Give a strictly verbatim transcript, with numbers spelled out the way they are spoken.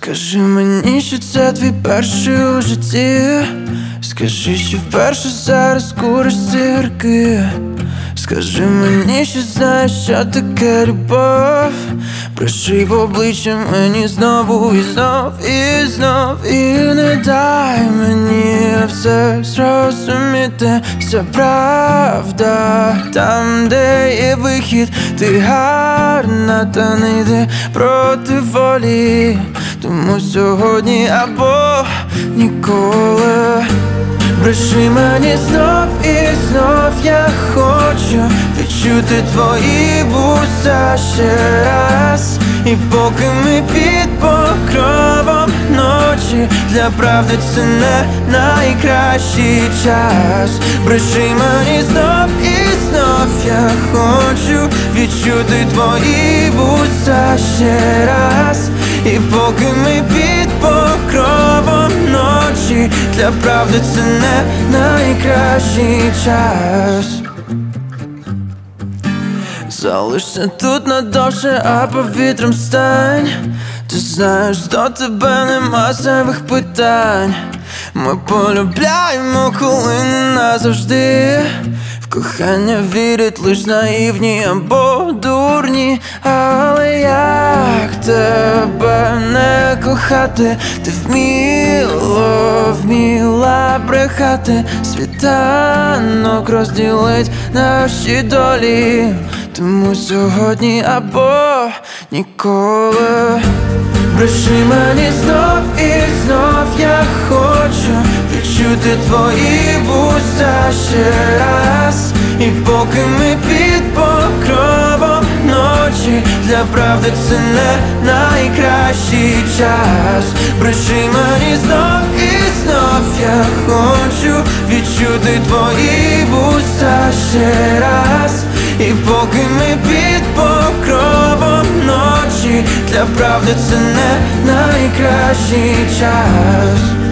Скажи мені, що це твій перший у житті. Скажи, що вперше зараз куриш цигарки. Скажи мені, що знаєш, що таке любов. Бреши в обличчя мені знову і знов, і знов. І не дай мені все зрозуміти. Вся правда там, де є вихід. Ти гарна, та не йди проти волі. Тому сьогодні або ніколи. Бреши мені знов і знов, я хочу відчути твої вуса ще раз. І поки ми під покровом ночі, для правди це не найкращий час. Бреши мені знов і знов, я хочу відчути твої вуса ще раз. І поки ми під покровом ночі, для правди це не найкращий час. Залишся тут надовше, а повітрям стань. Ти знаєш, до тебе нема зайвих питань. Ми полюбляємо, коли не назавжди. В кохання вірять лиш наївні або дурні. Але як тебе не кохати? Ти вміло, вміла брехати. Світанок розділить наші долі. Тому сьогодні або ніколи. Бреши мені знов і знов, я хочу відчути твої вуса ще раз. І поки ми під покровом ночі, для правди це не найкращий час. Бреши мені знов і знов, я хочу відчути твої вуса ще раз. І поки ми під покровом ночі, для правди це не найкращий час.